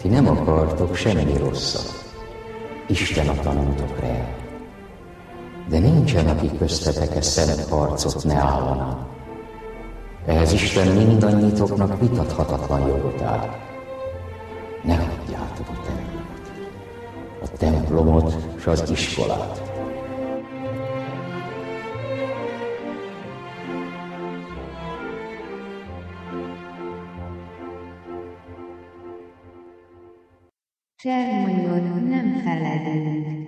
Ti nem akartok semmi rosszat. Isten a tanútokra. De nincsen, aki köztetek szent harcot ne állana. Ehhez Isten mindannyiitoknak vitathatatlan jogot ad. Ne hagyjátok a templomot s az iskolát. Csermolyon nem feledünk.